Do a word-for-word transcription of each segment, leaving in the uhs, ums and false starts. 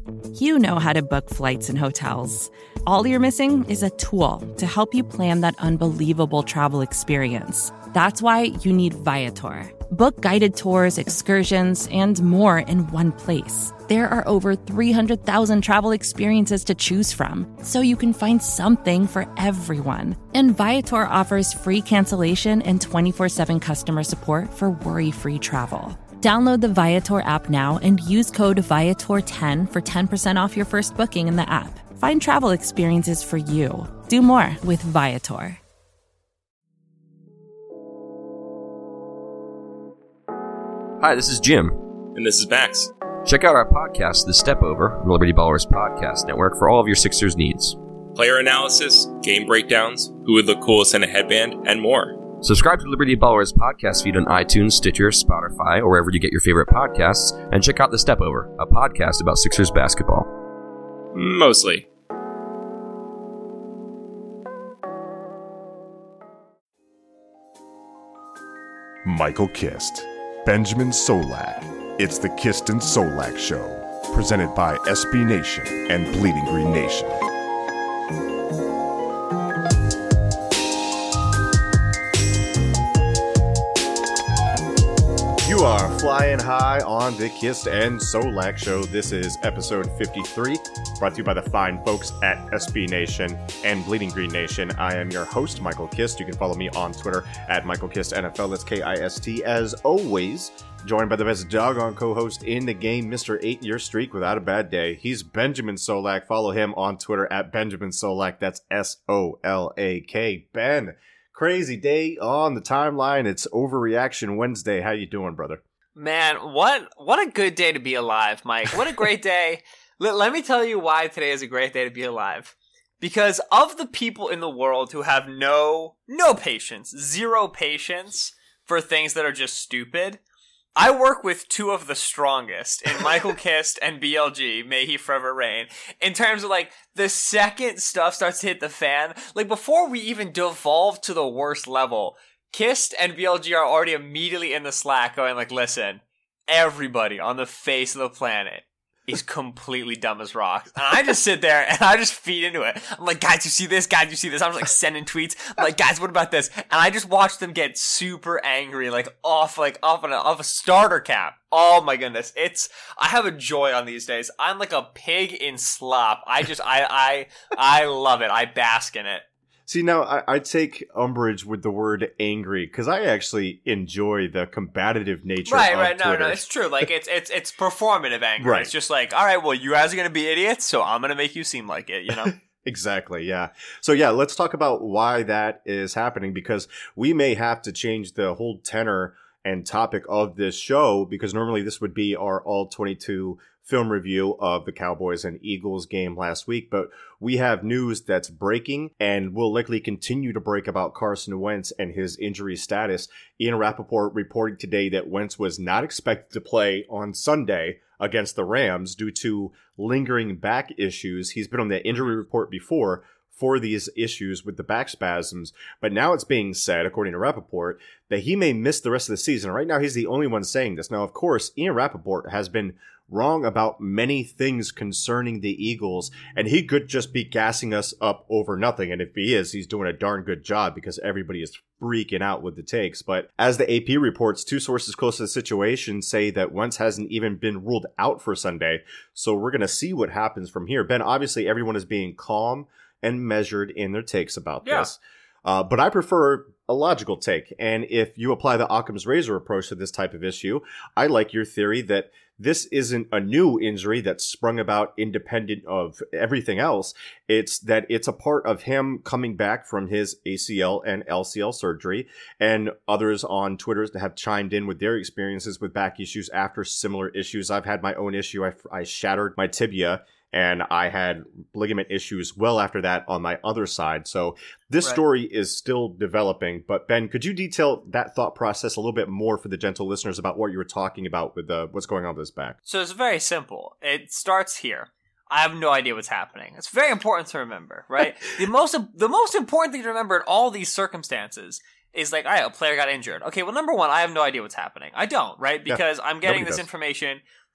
You know how to book flights and hotels. All you're missing is a tool to help you plan that unbelievable travel experience. That's why you need Viator. Book guided tours, excursions, and more in one place. There are over three hundred thousand travel experiences to choose from, so you can find something for everyone. And Viator offers free cancellation and twenty-four seven customer support for worry-free travel. Download the Viator app now and use code Viator ten for ten percent off your first booking in the app. Find travel experiences for you. Do more with Viator. Hi, this is Jim. And this is Max. Check out our podcast, The Step Over, the Liberty Ballers Podcast Network, for all of your Sixers needs. Player analysis, game breakdowns, who would look coolest in a headband, and more. Subscribe to Liberty Ballers podcast feed on iTunes, Stitcher, Spotify, or wherever you get your favorite podcasts, and check out The Step Over, a podcast about Sixers basketball. Mostly. Michael Kist, Benjamin Solak. It's the Kist and Solak Show, presented by S B Nation and Bleeding Green Nation. You are flying high on the Kist and Solak Show. This is episode fifty-three, brought to you by the fine folks at S B Nation and Bleeding Green Nation. I am your host, Michael Kist. You can follow me on Twitter at Michael Kist N F L. That's K I S T. As always, joined by the best doggone co-host in the game, Mister eight-year streak without a bad day. He's Benjamin Solak. Follow him on Twitter at Benjamin Solak. That's S O L A K. Ben, crazy day on the timeline. It's Overreaction Wednesday. How you doing, brother? Man, what what a good day to be alive, Mike. What a great day. Let, let me tell you why today is a great day to be alive. Because of the people in the world who have no no patience, zero patience for things that are just stupid, I work with two of the strongest in Michael Kist and B L G, may he forever reign, in terms of, like, the second stuff starts to hit the fan, like, before we even devolve to the worst level, Kist and B L G are already immediately in the Slack going, like, listen, everybody on the face of the planet is completely dumb as rocks. And I just sit there and I just feed into it. I'm like, guys, you see this? Guys, you see this? I'm just like sending tweets. I'm like, guys, what about this? And I just watch them get super angry, like off, like off, an, off a starter cap. Oh my goodness. It's, I have a joy on these days. I'm like a pig in slop. I just, I, I, I love it. I bask in it. See, now, I, I take umbrage with the word angry, because I actually enjoy the combative nature right, of Right, right, no, Twitter. no, it's true. Like, it's it's it's performative anger. Right. It's just like, all right, well, you guys are going to be idiots, so I'm going to make you seem like it, you know? Exactly, yeah. So, yeah, let's talk about why that is happening, because we may have to change the whole tenor and topic of this show, because normally this would be our all twenty-two film review of the Cowboys and Eagles game last week, but we have news that's breaking and will likely continue to break about Carson Wentz and his injury status. Ian Rappaport reported today that Wentz was not expected to play on Sunday against the Rams due to lingering back issues. He's been on the injury report before for these issues with the back spasms, but now it's being said, according to Rappaport, that he may miss the rest of the season. Right now, he's the only one saying this. Now, of course, Ian Rappaport has been wrong about many things concerning the Eagles, and he could just be gassing us up over nothing. And if he is, he's doing a darn good job, because everybody is freaking out with the takes. But as the A P reports, two sources close to the situation say that Wentz hasn't even been ruled out for Sunday. So we're going to see what happens from here. Ben, obviously everyone is being calm and measured in their takes about Yeah. this. Uh, but I prefer a logical take. And if you apply the Occam's razor approach to this type of issue, I like your theory that this isn't a new injury that's sprung about independent of everything else. It's that it's a part of him coming back from his A C L and L C L surgery, and others on Twitter have chimed in with their experiences with back issues after similar issues. I've had my own issue. I, I shattered my tibia, and I had ligament issues well after that on my other side. So this Right. story is still developing. But Ben, could you detail that thought process a little bit more for the gentle listeners about what you were talking about with uh, what's going on with his back? So it's very simple. It starts here. I have no idea what's happening. It's very important to remember, right? the most the most important thing to remember in all these circumstances is, like, all right, a player got injured. Okay, well, number one, I have no idea what's happening. I don't, right? Because yeah, I'm getting this does. information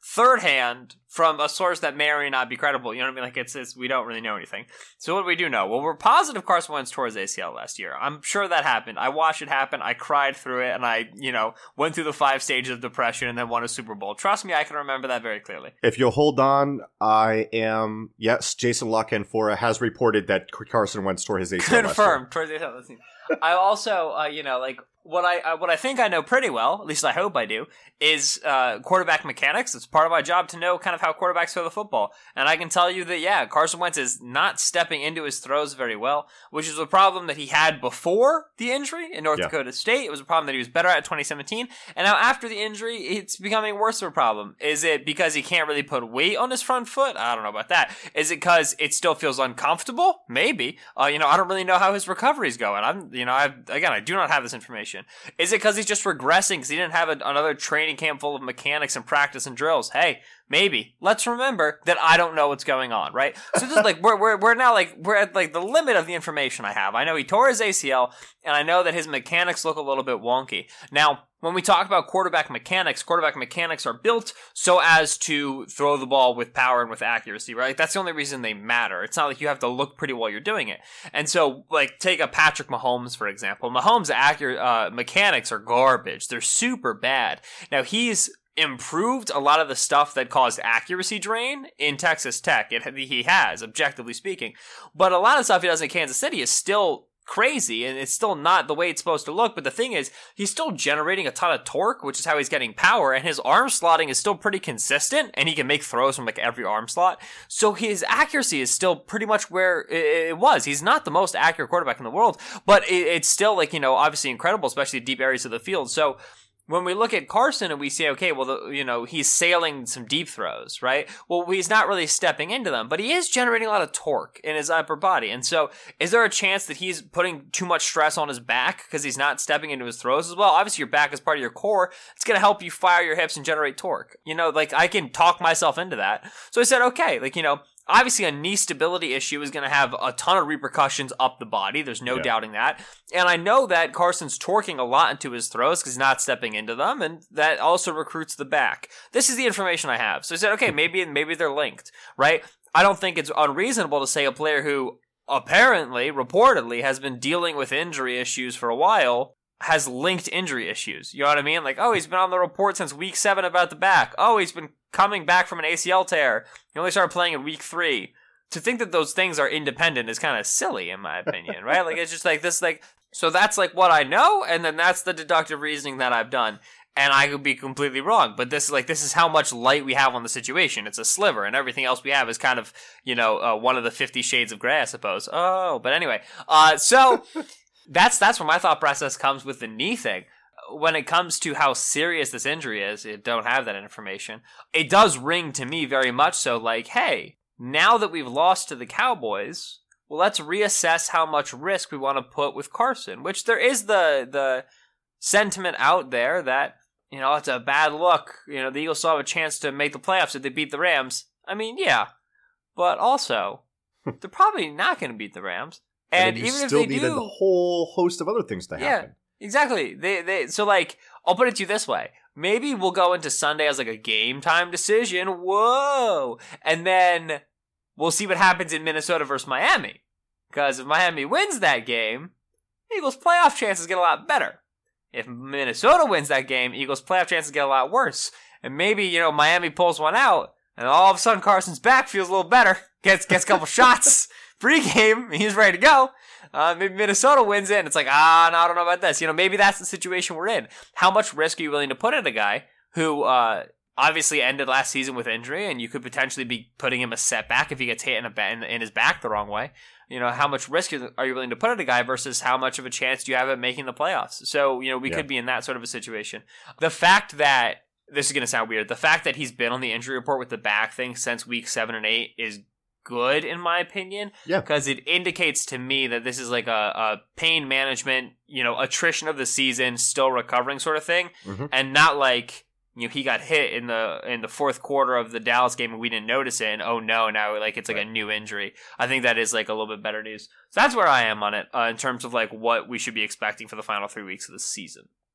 third hand from a source that may or may not be credible. You know what I mean? Like, it's, it's we don't really know anything. So what do we do know? Well, we're positive Carson Wentz tore his A C L last year. I'm sure that happened. I watched it happen. I cried through it, and I, you know, went through the five stages of depression and then won a Super Bowl. Trust me, I can remember that very clearly. If you'll hold on, I am, yes, Jason La Canfora has reported that Carson Wentz tore his A C L Confirmed. Tore his A C L. I also, uh, you know, like, what I uh, what I think I know pretty well, at least I hope I do, is uh, quarterback mechanics. It's part of my job to know kind of how quarterbacks throw the football. And I can tell you that, yeah, Carson Wentz is not stepping into his throws very well, which is a problem that he had before the injury in North yeah. Dakota State. It was a problem that he was better at in twenty seventeen. And now after the injury, it's becoming worse of a problem. Is it because he can't really put weight on his front foot? I don't know about that. Is it because it still feels uncomfortable? Maybe. Uh, you know, I don't really know how his recovery is going. I'm, you know, I again, I do not have this information. Is it because he's just regressing because he didn't have a, another training camp full of mechanics and practice and drills? Hey, maybe. Let's remember that I don't know what's going on, right? So this is like we're we're we're now like we're at like the limit of the information I have. I know he tore his A C L, and I know that his mechanics look a little bit wonky. Now, when we talk about quarterback mechanics, quarterback mechanics are built so as to throw the ball with power and with accuracy, right? That's the only reason they matter. It's not like you have to look pretty while you're doing it. And so, like, take a Patrick Mahomes, for example. Mahomes' accurate uh, mechanics are garbage. They're super bad. Now, he's improved a lot of the stuff that caused accuracy drain in Texas Tech. It, he has, objectively speaking. But a lot of stuff he does in Kansas City is still crazy, and it's still not the way it's supposed to look. But the thing is, he's still generating a ton of torque, which is how he's getting power, and his arm slotting is still pretty consistent, and he can make throws from like every arm slot. So his accuracy is still pretty much where it was. He's not the most accurate quarterback in the world, but it's still, like, you know, obviously incredible, especially deep areas of the field. So when we look at Carson and we say, okay, well, the, you know, he's sailing some deep throws, right? Well, he's not really stepping into them, but he is generating a lot of torque in his upper body. And so is there a chance that he's putting too much stress on his back because he's not stepping into his throws as well? Obviously, your back is part of your core. It's going to help you fire your hips and generate torque. You know, like, I can talk myself into that. So I said, okay, like, you know, obviously, a knee stability issue is going to have a ton of repercussions up the body. There's no yeah. doubting that. And I know that Carson's torquing a lot into his throws because he's not stepping into them, and that also recruits the back. This is the information I have. So I said, okay, maybe maybe they're linked, right? I don't think it's unreasonable to say a player who apparently, reportedly, has been dealing with injury issues for a while has linked injury issues. You know what I mean? Like, oh, he's been on the report since week seven about the back. Oh, he's been coming back from an A C L tear. He only started playing in week three. To think that those things are independent is kind of silly, in my opinion, right? Like, it's just like this, like, so that's like what I know, and then that's the deductive reasoning that I've done. And I could be completely wrong, but this is like, this is how much light we have on the situation. It's a sliver, and everything else we have is kind of, you know, uh, one of the fifty shades of gray, I suppose. Oh, but anyway, uh, so that's, that's where my thought process comes with the knee thing. When it comes to how serious this injury is, I don't have that information. It does ring to me very much so like, hey, now that we've lost to the Cowboys, well, let's reassess how much risk we want to put with Carson, which there is the the sentiment out there that, you know, it's a bad look. You know, the Eagles still have a chance to make the playoffs if they beat the Rams. I mean, yeah, but also, they're probably not going to beat the Rams. And, and even still if they needed do, a whole host of other things to happen. Yeah, exactly. They they so like, I'll put it to you this way. Maybe we'll go into Sunday as like a game time decision. Whoa. And then we'll see what happens in Minnesota versus Miami. Because if Miami wins that game, Eagles playoff chances get a lot better. If Minnesota wins that game, Eagles playoff chances get a lot worse. And maybe, you know, Miami pulls one out, and all of a sudden Carson's back feels a little better. Gets gets a couple shots pre-game, he's ready to go. Uh, maybe Minnesota wins it, and it's like, ah, no, I don't know about this. You know, maybe that's the situation we're in. How much risk are you willing to put in a guy who uh, obviously ended last season with injury, and you could potentially be putting him a setback if he gets hit in, a, in, in his back the wrong way? You know, how much risk are you willing to put in a guy versus how much of a chance do you have at making the playoffs? So, you know, we yeah. could be in that sort of a situation. The fact that, this is going to sound weird, the fact that he's been on the injury report with the back thing since week seven and eight is good, in my opinion. Yeah. Because it indicates to me that this is like a, a pain management, you know, attrition of the season, still recovering sort of thing. Mm-hmm. And not like, you know, he got hit in the in the fourth quarter of the Dallas game and we didn't notice it, and oh no, now like it's like right. a new injury. I think that is like a little bit better news. So that's where I am on it uh, in terms of like what we should be expecting for the final three weeks of the season.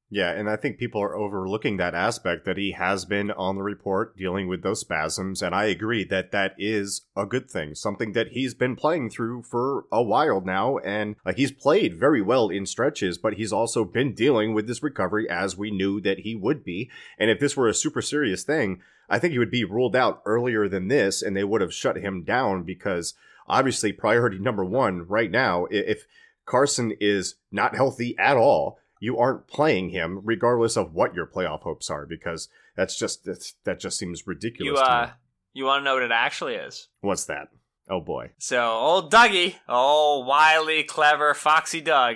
Yeah, and I think people are overlooking that aspect that he has been on the report dealing with those spasms, and I agree that that is a good thing, something that he's been playing through for a while now, and uh, he's played very well in stretches, but he's also been dealing with this recovery as we knew that he would be, and if this were a super serious thing, I think he would be ruled out earlier than this, and they would have shut him down, because obviously priority number one right now, if Carson is not healthy at all, you aren't playing him regardless of what your playoff hopes are, because that's just that's, that just seems ridiculous. You, uh, to me. You want to know what it actually is? What's that? Oh boy. So old Dougie, old wily, clever, foxy Doug,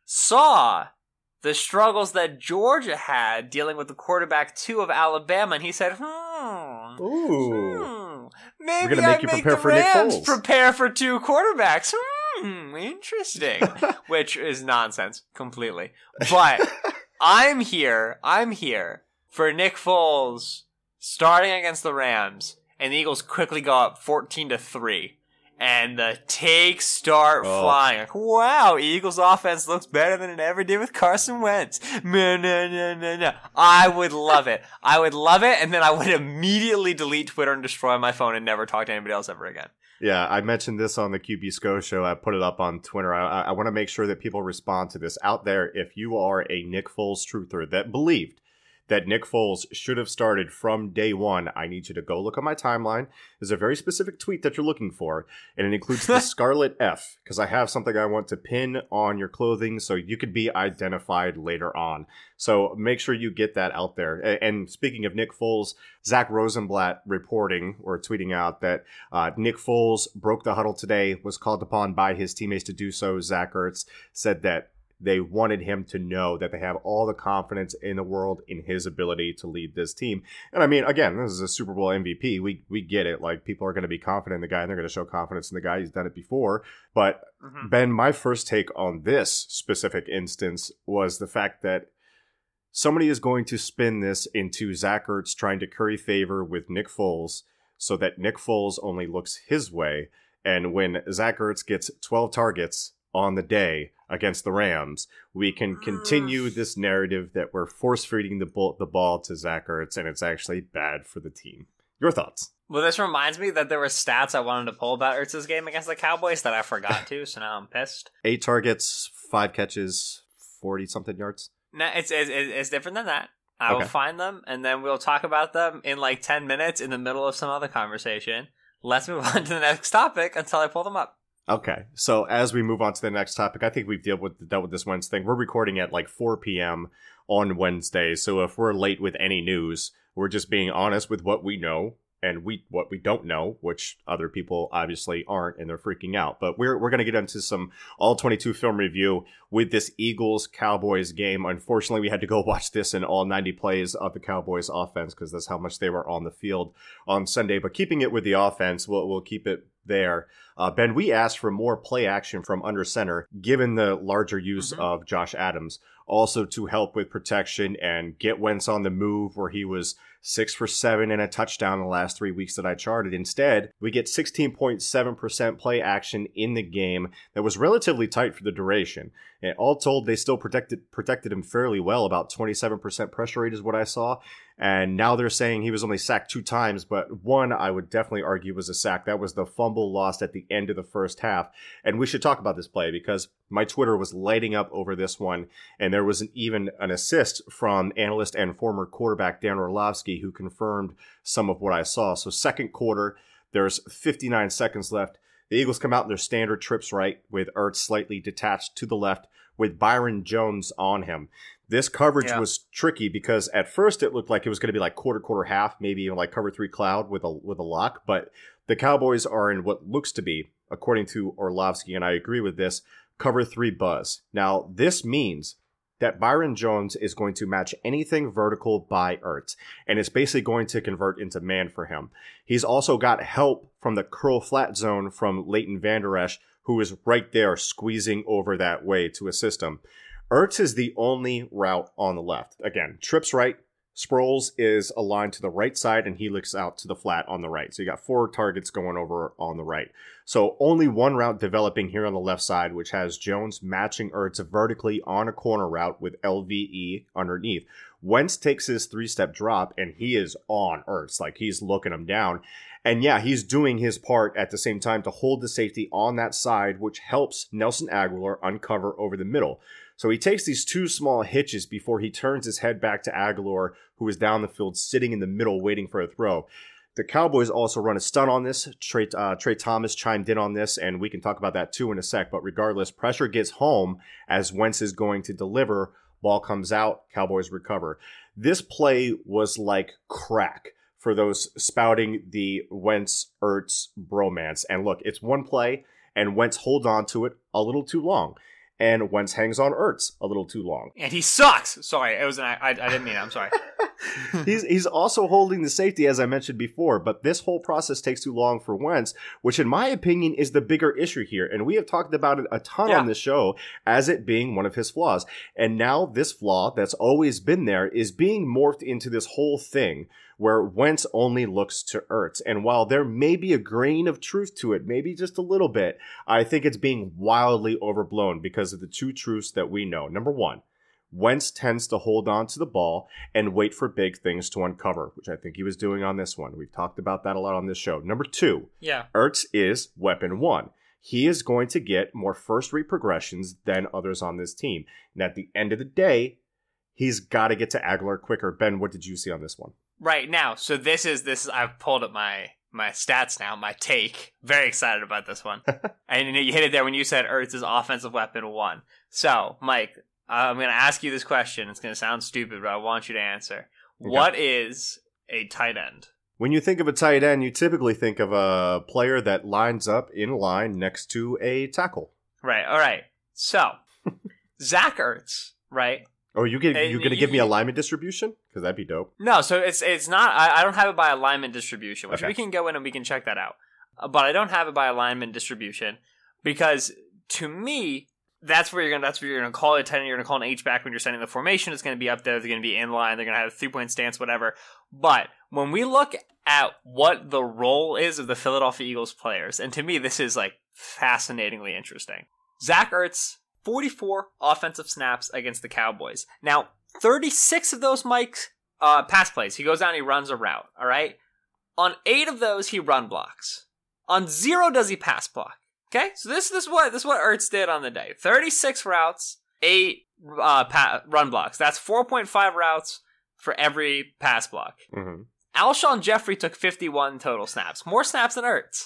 saw the struggles that Georgia had dealing with the quarterback two of Alabama, and he said, hmm, Ooh. hmm maybe We're gonna make I you make prepare the for Nick Rams Foles. prepare for two quarterbacks. Hmm, interesting. Which is nonsense, completely. But I'm here, I'm here for Nick Foles starting against the Rams, and the Eagles quickly go up fourteen to three. And the takes start oh. flying. Like, wow, Eagles offense looks better than it ever did with Carson Wentz. No, no, no, no, no. I would love it. I would love it, and then I would immediately delete Twitter and destroy my phone and never talk to anybody else ever again. Yeah, I mentioned this on the Q B S C O show. I put it up on Twitter. I, I want to make sure that people respond to this out there. If you are a Nick Foles truther that believed that Nick Foles should have started from day one, I need you to go look at my timeline. There's a very specific tweet that you're looking for, and it includes the Scarlet F, because I have something I want to pin on your clothing so you could be identified later on. So make sure you get that out there. And speaking of Nick Foles, Zach Rosenblatt reporting or tweeting out that uh, Nick Foles broke the huddle today, was called upon by his teammates to do so. Zach Ertz said that they wanted him to know that they have all the confidence in the world in his ability to lead this team. And I mean, again, this is a Super Bowl M V P. We we get it. Like, people are going to be confident in the guy, and they're going to show confidence in the guy. He's done it before. But, mm-hmm. Ben, my first take on this specific instance was the fact that somebody is going to spin this into Zach Ertz trying to curry favor with Nick Foles so that Nick Foles only looks his way. And when Zach Ertz gets twelve targets on the day against the Rams, we can continue this narrative that we're force-feeding the, ball, the ball to Zach Ertz, and it's actually bad for the team. Your thoughts? Well, this reminds me that there were stats I wanted to pull about Ertz's game against the Cowboys that I forgot to, so now I'm pissed. Eight targets, five catches, forty-something yards? No, it's, it's, it's different than that. I Okay. will find them, and then we'll talk about them in like ten minutes in the middle of some other conversation. Let's move on to the next topic until I pull them up. Okay, so as we move on to the next topic, I think we've dealt with dealt with this Wednesday thing. We're recording at like four p.m. on Wednesday, so if we're late with any news, we're just being honest with what we know and we what we don't know, which other people obviously aren't, and they're freaking out. But we're we're going to get into some all twenty-two film review with this Eagles-Cowboys game. Unfortunately, we had to go watch this in all ninety plays of the Cowboys offense because that's how much they were on the field on Sunday. But keeping it with the offense, we'll, we'll keep it there. Uh, Ben, we asked for more play action from under center, given the larger use mm-hmm. of Josh Adams, also to help with protection and get Wentz on the move, where he was six for seven and a touchdown in the last three weeks that I charted. Instead, we get sixteen point seven percent play action in the game that was relatively tight for the duration. And all told, they still protected protected him fairly well. About twenty-seven percent pressure rate is what I saw. And now they're saying he was only sacked two times, but one I would definitely argue was a sack. That was the fumble lost at the end of the first half. And we should talk about this play because my Twitter was lighting up over this one. And there was an, even an assist from analyst and former quarterback Dan Orlovsky, who confirmed some of what I saw. So second quarter, there's fifty-nine seconds left. The Eagles come out in their standard trips right, with Ertz slightly detached to the left with Byron Jones on him. This coverage yeah. was tricky because at first it looked like it was going to be like quarter, quarter, half, maybe even like cover three cloud with a with a lock. But the Cowboys are in what looks to be, according to Orlovsky, and I agree with this, cover three buzz. Now, this means that Byron Jones is going to match anything vertical by Ertz, and it's basically going to convert into man for him. He's also got help from the curl flat zone from Leighton Vander Esch, who is right there squeezing over that way to assist him. Ertz is the only route on the left. Again, trips right, Sproles is aligned to the right side, and he looks out to the flat on the right. So you got four targets going over on the right. So only one route developing here on the left side, which has Jones matching Ertz vertically on a corner route with L V E underneath. Wentz takes his three-step drop, and he is on Ertz. Like, he's looking him down. And yeah, he's doing his part at the same time to hold the safety on that side, which helps Nelson Agholor uncover over the middle. So he takes these two small hitches before he turns his head back to Agholor, who is down the field sitting in the middle waiting for a throw. The Cowboys also run a stunt on this. Trey, uh, Trey Thomas chimed in on this, and we can talk about that too in a sec. But regardless, pressure gets home as Wentz is going to deliver. Ball comes out, Cowboys recover. This play was like crack for those spouting the Wentz-Ertz bromance. And look, it's one play, and Wentz holds on to it a little too long. And Wentz hangs on Ertz a little too long. And he sucks. Sorry, it was an, I, I didn't mean it. I'm sorry. he's he's also holding the safety, as I mentioned before, but this whole process takes too long for Wentz, which in my opinion is the bigger issue here. And we have talked about it a ton yeah. on this show as it being one of his flaws. And now this flaw that's always been there is being morphed into this whole thing where Wentz only looks to Ertz. And while there may be a grain of truth to it, maybe just a little bit, I think it's being wildly overblown because of the two truths that we know. Number one, Wentz tends to hold on to the ball and wait for big things to uncover, which I think he was doing on this one. We've talked about that a lot on this show. Number two, yeah. Ertz is weapon one. He is going to get more first-read progressions than others on this team. And at the end of the day, he's got to get to Agholor quicker. Ben, what did you see on this one? Right now, so this is this is I've pulled up my my stats now, my take. Very excited about this one. And you know, you hit it there when you said Ertz is offensive weapon one. So, Mike, I'm going to ask you this question. It's going to sound stupid, but I want you to answer. Okay. What is a tight end? When you think of a tight end, you typically think of a player that lines up in line next to a tackle. Right. All right. So, Zach Ertz, right? Oh, you get you gonna give me alignment distribution? Because that'd be dope. No, so it's it's not. I, I don't have it by alignment distribution, which okay. we can go in and we can check that out. Uh, but I don't have it by alignment distribution because to me, that's where you're gonna. That's where you're gonna call it a tight end. You're gonna call an H back when you're setting the formation. It's gonna be up there. They're gonna be in line. They're gonna have a three point stance, whatever. But when we look at what the role is of the Philadelphia Eagles players, and to me, this is like fascinatingly interesting. Zach Ertz. forty-four offensive snaps against the Cowboys. Now, thirty-six of those, Mike, uh, pass plays. He goes down and he runs a route, all right? On eight of those, he run blocks. On zero, does he pass block. Okay? So this, this, is, what, this is what Ertz did on the day. thirty-six routes, eight uh, pa- run blocks. That's four point five routes for every pass block. Mm-hmm. Alshon Jeffrey took fifty-one total snaps. More snaps than Ertz.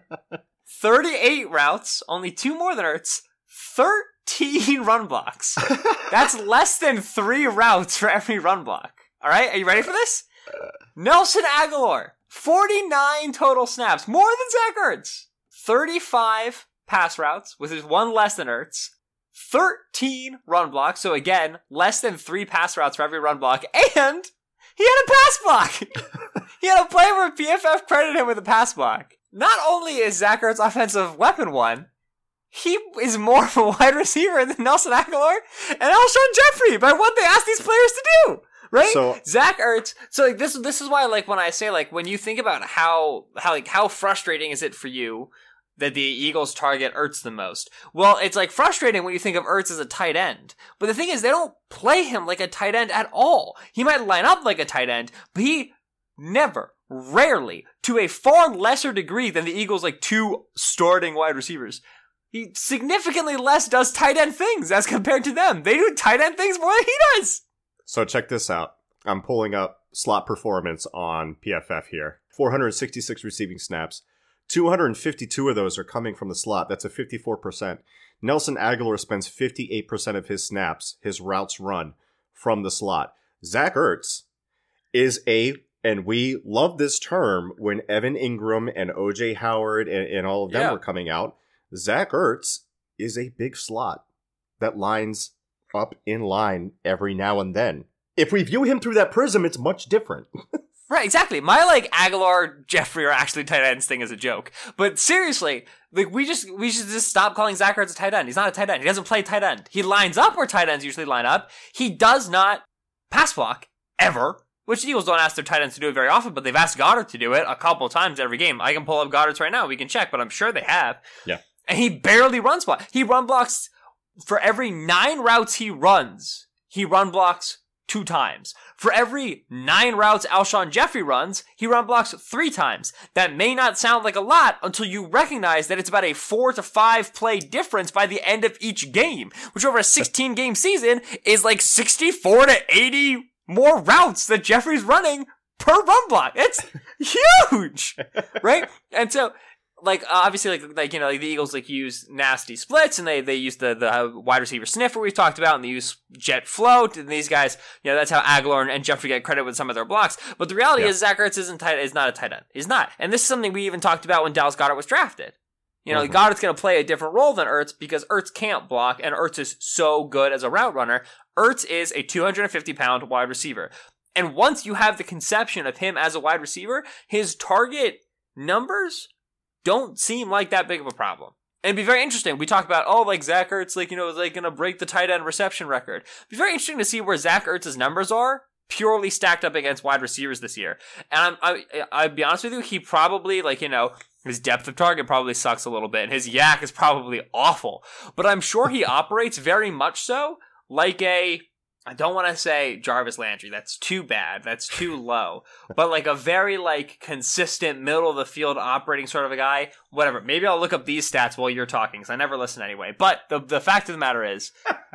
thirty-eight routes, only two more than Ertz. thirteen run blocks. That's less than three routes for every run block. All right, are you ready for this? Nelson Agholor, forty-nine total snaps, more than Zach Ertz. thirty-five pass routes, with his one less than Ertz. thirteen run blocks, so again, less than three pass routes for every run block. And he had a pass block. He had a play where P F F credited him with a pass block. Not only is Zach Ertz offensive weapon one, he is more of a wide receiver than Nelson Agholor and Alshon Jeffrey by what they asked these players to do, right? So, Zach Ertz. So like this, this is why, like when I say, like when you think about how, how, like how frustrating is it for you that the Eagles target Ertz the most? Well, it's like frustrating when you think of Ertz as a tight end, but the thing is, they don't play him like a tight end at all. He might line up like a tight end, but he never, rarely, to a far lesser degree than the Eagles' like two starting wide receivers. He significantly less does tight end things as compared to them. They do tight end things more than he does. So check this out. I'm pulling up slot performance on P F F here. four hundred sixty-six receiving snaps. two hundred fifty-two of those are coming from the slot. That's a fifty-four percent. Nelson Agholor spends fifty-eight percent of his snaps, his routes run, from the slot. Zach Ertz is a, and we love this term when Evan Ingram and O J Howard and, and all of them yeah. were coming out. Zach Ertz is a big slot that lines up in line every now and then. If we view him through that prism, it's much different. Right, exactly. My, like, Agholor, Jeffrey are actually tight ends thing is a joke. But seriously, like, we just, we should just stop calling Zach Ertz a tight end. He's not a tight end. He doesn't play tight end. He lines up where tight ends usually line up. He does not pass block, ever. which the Eagles don't ask their tight ends to do it very often, but they've asked Goddard to do it a couple times every game. I can pull up Goddard's right now. We can check, but I'm sure they have. Yeah. And he barely runs block. He run blocks for every nine routes he runs. He run blocks two times. For every nine routes Alshon Jeffrey runs, he run blocks three times. That may not sound like a lot until you recognize that it's about a four to five play difference by the end of each game, which over a sixteen game season is like sixty-four to eighty more routes that Jeffrey's running per run block. It's huge, right? And so, like, obviously, like, like, you know, like the Eagles, like, use nasty splits, and they, they use the, the wide receiver sniffer we've talked about, and they use jet float, and these guys, you know, that's how Aguilar and, and Jeffrey get credit with some of their blocks. But the reality yeah. is Zach Ertz isn't tight, is not a tight end. He's not. And this is something we even talked about when Dallas Goedert was drafted. You know, mm-hmm. Goddard's going to play a different role than Ertz because Ertz can't block, and Ertz is so good as a route runner. Ertz is a two hundred fifty pound wide receiver. And once you have the conception of him as a wide receiver, his target numbers don't seem like that big of a problem. And it'd be very interesting. We talk about, oh, like Zach Ertz, like, you know, is like going to break the tight end reception record. It'd be very interesting to see where Zach Ertz's numbers are purely stacked up against wide receivers this year. And I'm, I, I'll be honest with you, he probably, like, you know, his depth of target probably sucks a little bit. And his yak is probably awful. But I'm sure he operates very much so like a, I don't want to say Jarvis Landry. That's too bad. That's too low. But like a very like consistent middle of the field operating sort of a guy. Whatever. Maybe I'll look up these stats while you're talking because I never listen anyway. But the the fact of the matter is,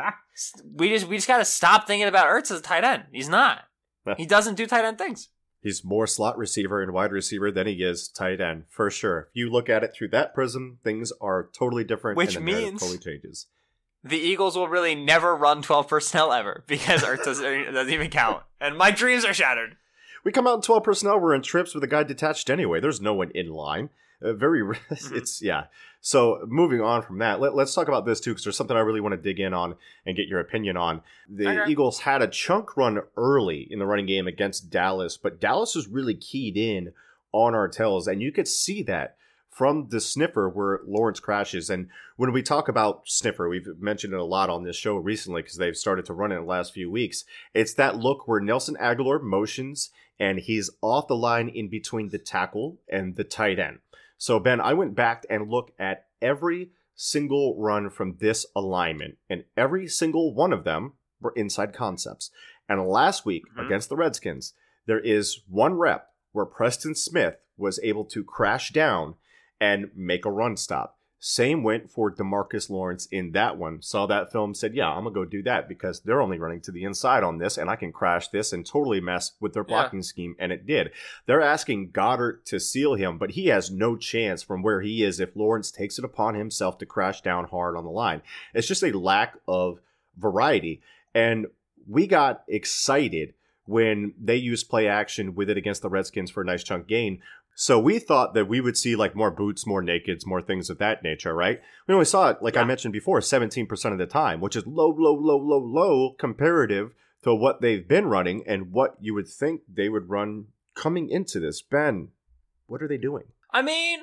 we just we just got to stop thinking about Ertz as a tight end. He's not. He doesn't do tight end things. He's more slot receiver and wide receiver than he is tight end, for sure. If you look at it through that prism, things are totally different. Which and means totally changes. The Eagles will really never run twelve personnel ever because Ertz doesn't, doesn't even count. And my dreams are shattered. We come out in twelve personnel. We're in trips with a guy detached anyway. There's no one in line. Uh, very, mm-hmm. It's, yeah. So moving on from that, let, let's talk about this too, because there's something I really want to dig in on and get your opinion on. The okay. Eagles had a chunk run early in the running game against Dallas, but Dallas was really keyed in on our tails, and you could see that from the sniffer where Lawrence crashes. And when we talk about sniffer, we've mentioned it a lot on this show recently because they've started to run it in the last few weeks. It's that look where Nelson Aguilar motions and he's off the line in between the tackle and the tight end. So, Ben, I went back and looked at every single run from this alignment, and every single one of them were inside concepts. And last week mm-hmm. against the Redskins, there is one rep where Preston Smith was able to crash down and make a run stop. Same went for DeMarcus Lawrence in that one. Saw that film, said, yeah, I'm going to go do that because they're only running to the inside on this, and I can crash this and totally mess with their blocking yeah. scheme, and it did. They're asking Goddard to seal him, but he has no chance from where he is if Lawrence takes it upon himself to crash down hard on the line. It's just a lack of variety, and we got excited when they used play action with it against the Redskins for a nice chunk gain. So we thought that we would see like more boots, more nakeds, more things of that nature, right? We only saw it, like yeah. I mentioned before, seventeen percent of the time, which is low, low, low, low, low comparative to what they've been running and what you would think they would run coming into this. Ben, what are they doing? I mean,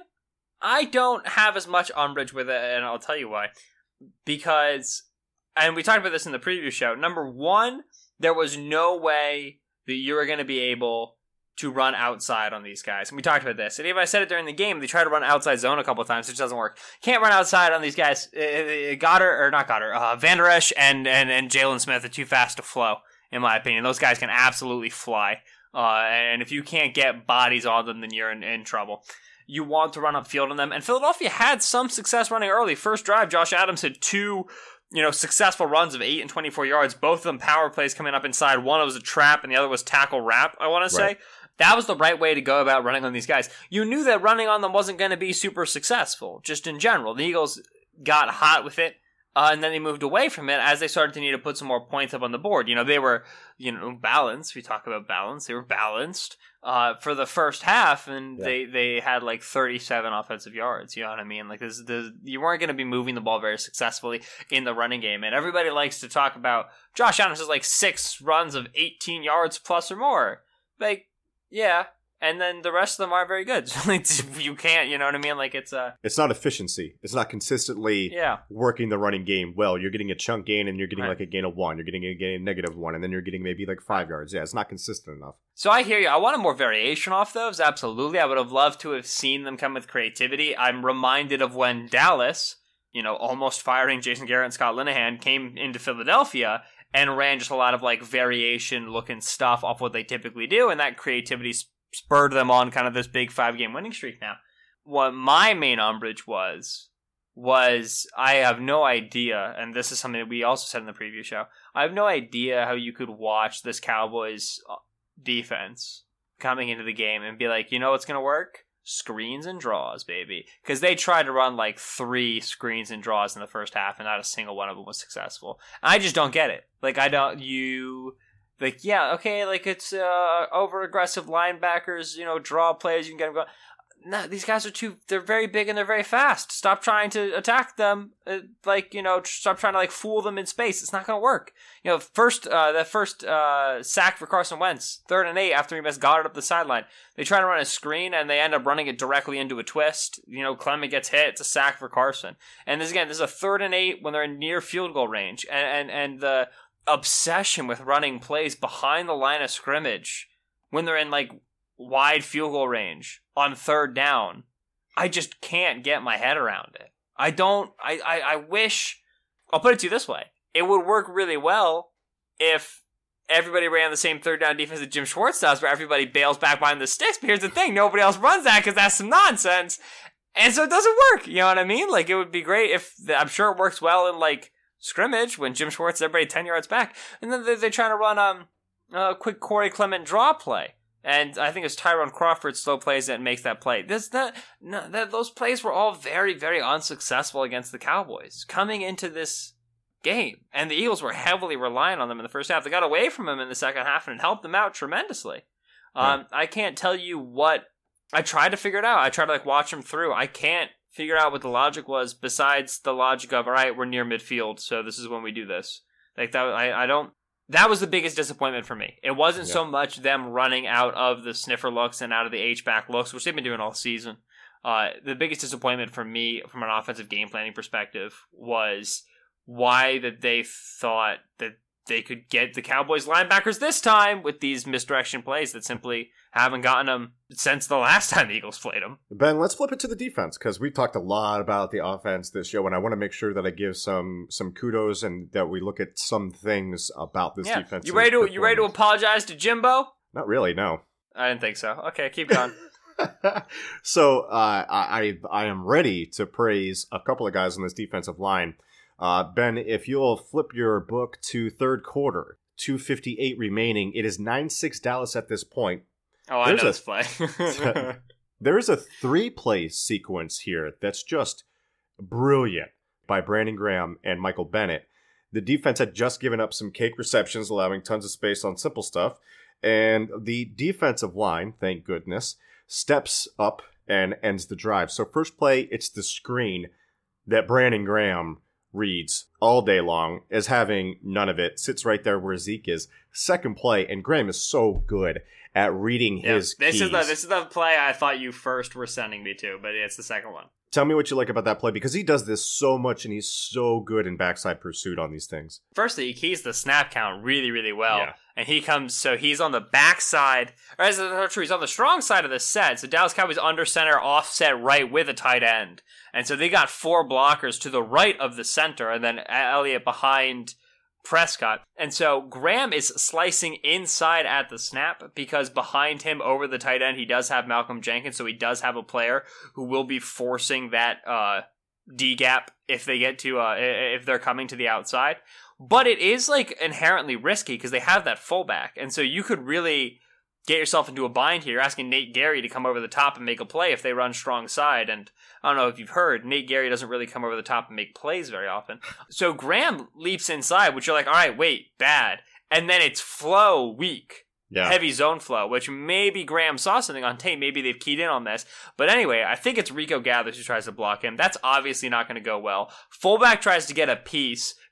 I don't have as much umbrage with it, and I'll tell you why. Because, and we talked about this in the preview show, number one, there was no way that you were going to be able to run outside on these guys. And we talked about this. And even I said it during the game, they tried to run outside zone a couple of times, which doesn't work. Can't run outside on these guys. Uh, Goddard, or not Goddard, uh, Van Der Esch and, and, and Jalen Smith are too fast to flow, in my opinion. Those guys can absolutely fly. Uh, and if you can't get bodies on them, then you're in, in trouble. You want to run upfield on them. And Philadelphia had some success running early. First drive, Josh Adams had two you know, successful runs of eight and twenty-four yards. Both of them power plays coming up inside. One was a trap and the other was tackle wrap, I want to say. Right. That was the right way to go about running on these guys. You knew that running on them wasn't going to be super successful, just in general. The Eagles got hot with it, uh, and then they moved away from it as they started to need to put some more points up on the board. You know, they were, you know, balanced. We talk about balance. They were balanced uh, for the first half, and yeah. they, they had like thirty-seven offensive yards. You know what I mean? Like this, this you weren't going to be moving the ball very successfully in the running game. And everybody likes to talk about Josh Adams has like six runs of eighteen yards plus or more. Like, yeah, and then the rest of them aren't very good. So it's, you can't, you know what I mean? Like it's a... It's not efficiency. It's not consistently yeah. working the running game well. You're getting a chunk gain, and you're getting right. like a gain of one. You're getting a gain negative one, and then you're getting maybe like five yards. Yeah, it's not consistent enough. So I hear you. I wanted more variation off those. Absolutely. I would have loved to have seen them come with creativity. I'm reminded of when Dallas, you know, almost firing Jason Garrett and Scott Linehan, came into Philadelphia and ran just a lot of like variation looking stuff off what they typically do, and that creativity spurred them on kind of this big five game winning streak now. What my main umbrage was was I have no idea, and this is something that we also said in the preview show, I have no idea how you could watch this Cowboys defense coming into the game and be like, you know what's going to work? Screens and draws, baby. Because they tried to run like three screens and draws in the first half, and not a single one of them was successful. I just don't get it. Like, I don't, you, like, yeah, okay, like, it's uh, over-aggressive linebackers, you know, draw plays, you can get them going. No, these guys are too, they're very big and they're very fast. Stop trying to attack them. Uh, like, you know, stop trying to, like, fool them in space. It's not going to work. You know, first, uh, that first uh, sack for Carson Wentz, third and eight after he missed Goddard up the sideline. They try to run a screen and they end up running it directly into a twist. You know, Clement gets hit. It's a sack for Carson. And this, again, this is a third and eight when they're in near field goal range. And, and, and the obsession with running plays behind the line of scrimmage when they're in, like, wide field goal range on third down, I just can't get my head around it. I don't, I, I, I wish, I'll put it to you this way. It would work really well if everybody ran the same third down defense that Jim Schwartz does, where everybody bails back behind the sticks, but here's the thing, nobody else runs that because that's some nonsense, and so it doesn't work, you know what I mean? Like, it would be great if, I'm sure it works well in, like, scrimmage when Jim Schwartz is everybody ten yards back, and then they're, they're trying to run um, a quick Corey Clement draw play. And I think it's Tyrone Crawford slow plays that makes that play. This, that, no, that, those plays were all very, very unsuccessful against the Cowboys coming into this game. And the Eagles were heavily relying on them in the first half. They got away from them in the second half and it helped them out tremendously. Um, yeah. I can't tell you what... I tried to figure it out. I tried to like watch them through. I can't figure out what the logic was besides the logic of, all right, we're near midfield, so this is when we do this. Like that, I, I don't... That was the biggest disappointment for me. It wasn't yeah. so much them running out of the sniffer looks and out of the H-back looks, which they've been doing all season. Uh, the biggest disappointment for me, from an offensive game planning perspective, was why that they thought that they could get the Cowboys linebackers this time with these misdirection plays that simply haven't gotten them since the last time the Eagles played them. Ben, let's flip it to the defense, because we talked a lot about the offense this show, and I want to make sure that I give some some kudos and that we look at some things about this yeah. defense. You ready to you ready to apologize to Jimbo? Not really, no. I didn't think so. Okay, keep going. so uh, I I am ready to praise a couple of guys on this defensive line. Uh, Ben, if you'll flip your book to third quarter, two fifty-eight remaining. It is nine six Dallas at this point. Oh, I There's know a, this play. There's a three-play sequence here that's just brilliant by Brandon Graham and Michael Bennett. The defense had just given up some cake receptions, allowing tons of space on simple stuff. And the defensive line, thank goodness, steps up and ends the drive. So first play, it's the screen that Brandon Graham reads all day long as having none of it, sits right there where Zeke is. Second play, and Graham is so good at reading yeah, his this keys. is the this is the play I thought you first were sending me to, but it's the second one. Tell me what you like about that play, because he does this so much and he's so good in backside pursuit on these things. Firstly, he keys the snap count really, really well. Yeah. And he comes, so he's on the backside, or as true, he's on the strong side of the set. So Dallas Cowboys under center, offset right with a tight end. And so they got four blockers to the right of the center, and then Elliott behind Prescott. And so Graham is slicing inside at the snap because behind him over the tight end, he does have Malcolm Jenkins. So he does have a player who will be forcing that uh, D gap if they get to, uh, if they're coming to the outside. But it is like inherently risky because they have that fullback. And so you could really get yourself into a bind here. You're asking Nate Gary to come over the top and make a play if they run strong side. And I don't know if you've heard, Nate Gary doesn't really come over the top and make plays very often. So Graham leaps inside, which you're like, all right, wait, bad. And then it's flow weak. Yeah. Heavy zone flow, which maybe Graham saw something on tape. Maybe they've keyed in on this. But anyway, I think it's Rico Gathers who tries to block him. That's obviously not going to go well. Fullback tries to get a piece.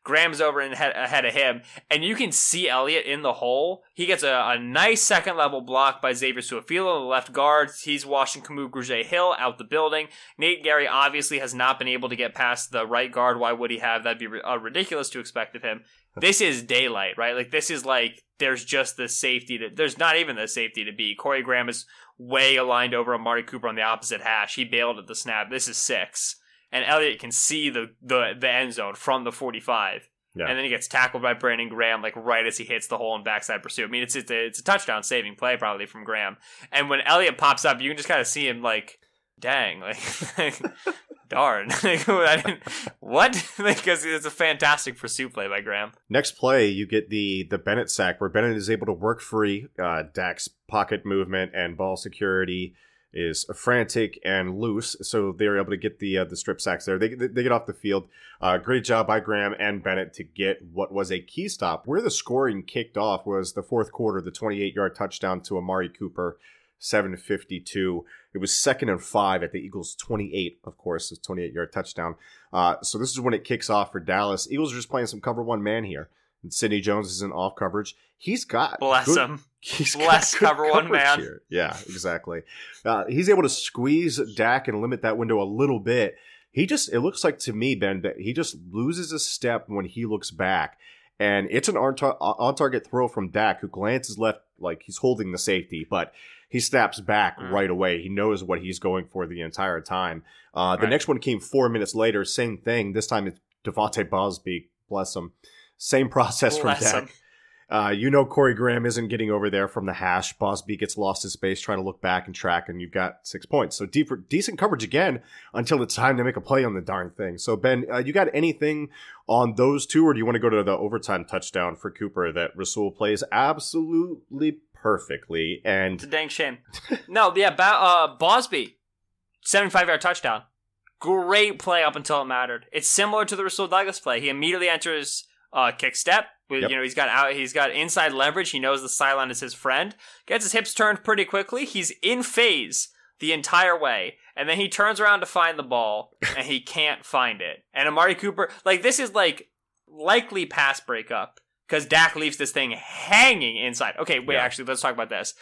Graham's over and head, ahead of him, and you can see Elliott in the hole. He gets a, a nice second level block by Xavier Su'a-Filo, the left guard. He's washing Camus Grugier-Hill out the building. Nate Gary obviously has not been able to get past the right guard. Why would he have? That'd be uh, ridiculous to expect of him. This is daylight, right? Like, this is like, there's just the safety to, there's not even the safety to be. Corey Graham is way aligned over Amari Cooper on the opposite hash. He bailed at the snap. This is six. And Elliott can see the, the, the end zone from the forty-five. Yeah. And then he gets tackled by Brandon Graham, like, right as he hits the hole in backside pursuit. I mean, it's, it's, a, it's a touchdown saving play, probably, from Graham. And when Elliott pops up, you can just kind of see him, like, dang, like, like darn. I didn't, what? Because it's a fantastic pursuit play by Graham. Next play, you get the the Bennett sack, where Bennett is able to work free. Uh, Dak's pocket movement and ball security is frantic and loose, so they're able to get the uh, the strip sacks there. They, they get off the field. Uh, great job by Graham and Bennett to get what was a key stop. Where the scoring kicked off was the fourth quarter, the twenty-eight-yard touchdown to Amari Cooper, seven fifty-two. It was second and five at the Eagles' twenty-eight, of course, this twenty-eight-yard touchdown. Uh, so this is when it kicks off for Dallas. Eagles are just playing some cover one man here. And Sidney Jones is in off coverage. He's got bless good, him. He's bless got cover one man. Here. Yeah, exactly. Uh, he's able to squeeze Dak and limit that window a little bit. He just, it looks like to me, Ben, that he just loses a step when he looks back. And it's an on, tar- on target throw from Dak, who glances left like he's holding the safety, but he snaps back mm. right away. He knows what he's going for the entire time. Uh, the right. next one came four minutes later. Same thing. This time it's Devontae Bosby. Bless him. Same process Bless from Dak. Him. Uh, you know Corey Graham isn't getting over there from the hash. Bosby gets lost in space trying to look back and track, and you've got six points. So deep, decent coverage again until it's time to make a play on the darn thing. So, Ben, uh, you got anything on those two, or do you want to go to the overtime touchdown for Cooper that Rasul plays absolutely perfectly? And it's a dang shame. No, yeah, ba- uh, Bosby, seventy-five-yard touchdown. Great play up until it mattered. It's similar to the Rasul Douglas play. He immediately enters uh, kick step. With, yep. You know, he's got out. He's got inside leverage. He knows the sideline is his friend. Gets his hips turned pretty quickly. He's in phase the entire way, and then he turns around to find the ball, and he can't find it. And Amari Cooper, like, this is like likely pass breakup because Dak leaves this thing hanging inside. Okay, wait. Yeah. Actually, let's talk about this.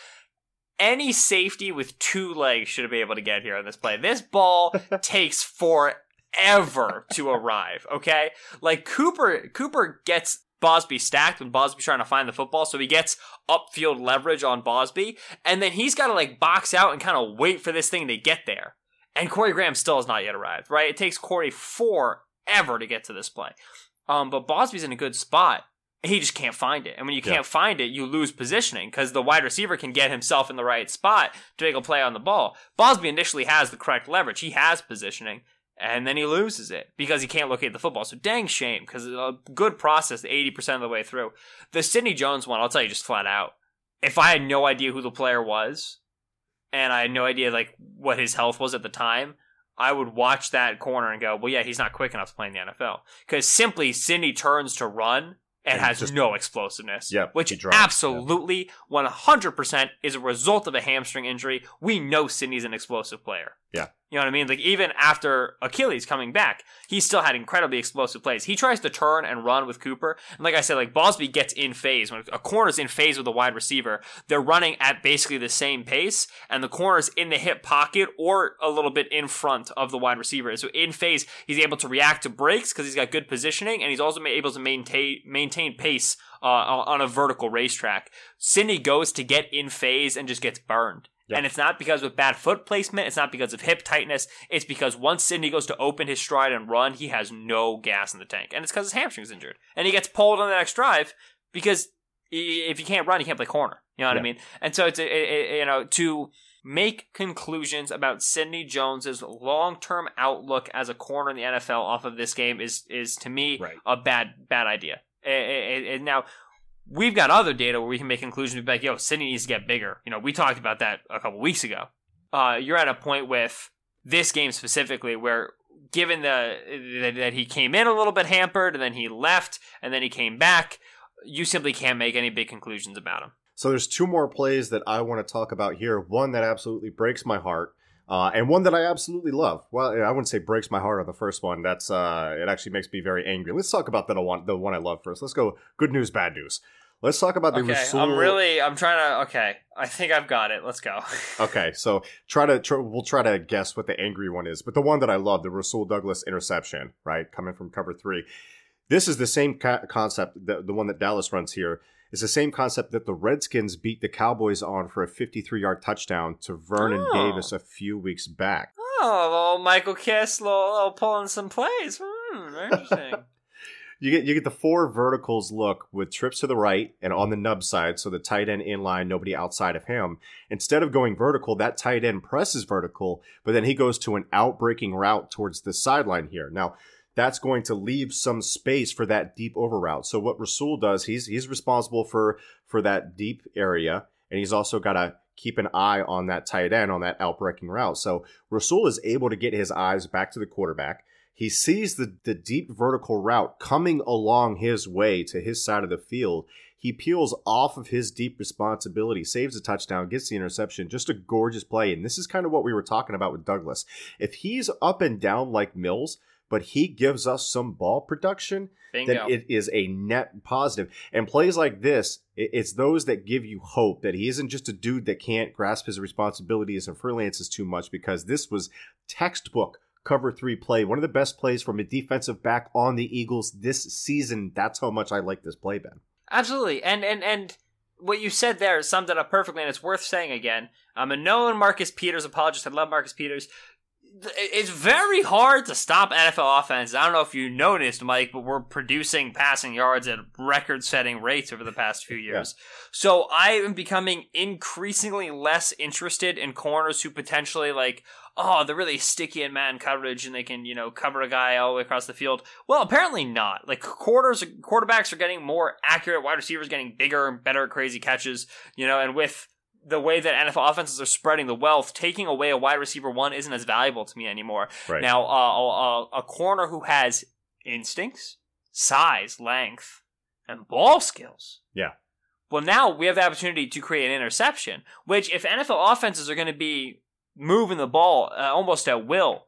Any safety with two legs should be able to get here on this play. This ball takes forever to arrive. Okay, like Cooper. Cooper gets Bosby stacked when Bosby's trying to find the football, so he gets upfield leverage on Bosby, and then he's got to like box out and kind of wait for this thing to get there. And Corey Graham still has not yet arrived, right? It takes Corey forever to get to this play. Um, but Bosby's in a good spot. He just can't find it. And when you can't yeah. find it, you lose positioning because the wide receiver can get himself in the right spot to make a play on the ball. Bosby initially has the correct leverage. He has positioning. And then he loses it because he can't locate the football. So dang shame because it's a good process eighty percent of the way through. The Sidney Jones one, I'll tell you just flat out. If I had no idea who the player was and I had no idea like what his health was at the time, I would watch that corner and go, well, yeah, he's not quick enough to play in the N F L. Because simply Sidney turns to run and, and has just, no explosiveness, yeah, which absolutely yeah. one hundred percent is a result of a hamstring injury. We know Sidney's an explosive player. Yeah. You know what I mean? Like, even after Achilles coming back, he still had incredibly explosive plays. He tries to turn and run with Cooper. And like I said, like, Bosby gets in phase. When a corner's in phase with a wide receiver, they're running at basically the same pace, and the corner's in the hip pocket or a little bit in front of the wide receiver. So in phase, he's able to react to breaks because he's got good positioning, and he's also able to maintain maintain pace uh, on a vertical racetrack. Sidney goes to get in phase and just gets burned. Yep. And it's not because of bad foot placement. It's not because of hip tightness. It's because once Sidney goes to open his stride and run, he has no gas in the tank. And it's because his hamstring's injured. And he gets pulled on the next drive because if you can't run, you can't play corner. You know what yep. I mean? And so, it's a, it, it, you know, to make conclusions about Sidney Jones's long-term outlook as a corner in the N F L off of this game is, is to me, right. a bad, bad idea. And now, we've got other data where we can make conclusions. We'd be like, yo, Sidney needs to get bigger. You know, we talked about that a couple weeks ago. Uh, you're at a point with this game specifically where, given the that, that he came in a little bit hampered, and then he left, and then he came back, you simply can't make any big conclusions about him. So there's two more plays that I want to talk about here. One that absolutely breaks my heart. Uh, and one that I absolutely love. Well, I wouldn't say breaks my heart on the first one. That's uh, it actually makes me very angry. Let's talk about the one, the one I love first. Let's go good news, bad news. Let's talk about the okay, Rasul. I'm really, I'm trying to, okay. I think I've got it. Let's go. Okay, so try to, try, we'll try to guess what the angry one is. But the one that I love, the Rasul Douglas interception, right, coming from cover three. This is the same ca- concept, the, the one that Dallas runs here. It's the same concept that the Redskins beat the Cowboys on for a fifty-three-yard touchdown to Vernon Oh. Davis a few weeks back. Oh, little Michael Kiss, little, little pulling some plays. Hmm, very interesting. You get you get the four verticals look with trips to the right and on the nub side, so the tight end in line, nobody outside of him. Instead of going vertical, that tight end presses vertical, but then he goes to an out-breaking route towards the sideline here. Now, that's going to leave some space for that deep over route. So what Rasul does, he's he's responsible for for that deep area, and he's also got to keep an eye on that tight end on that outbreaking route. So Rasul is able to get his eyes back to the quarterback. He sees the, the deep vertical route coming along his way to his side of the field. He peels off of his deep responsibility, saves a touchdown, gets the interception. Just a gorgeous play. And this is kind of what we were talking about with Douglas. If he's up and down like Mills, but he gives us some ball production, Bingo. then it is a net positive. And plays like this, it's those that give you hope that he isn't just a dude that can't grasp his responsibilities and freelances too much, because this was textbook cover three play. One of the best plays from a defensive back on the Eagles this season. That's how much I like this play, Ben. Absolutely. And, and, and what you said there summed it up perfectly, and it's worth saying again. I'm a known Marcus Peters apologist. I love Marcus Peters. It's very hard to stop N F L offense. I don't know if you noticed, Mike, but we're producing passing yards at record-setting rates over the past few years. Yeah. So I am becoming increasingly less interested in corners who potentially, like, oh, they're really sticky in man coverage and they can, you know, cover a guy all the way across the field. Well, apparently not. Like, quarters, quarterbacks are getting more accurate, wide receivers getting bigger and better, crazy catches, you know, and with the way that N F L offenses are spreading the wealth, taking away a wide receiver one isn't as valuable to me anymore. Right. Now, uh, a, a corner who has instincts, size, length, and ball skills. Yeah. Well, now we have the opportunity to create an interception, which if N F L offenses are going to be moving the ball uh, almost at will,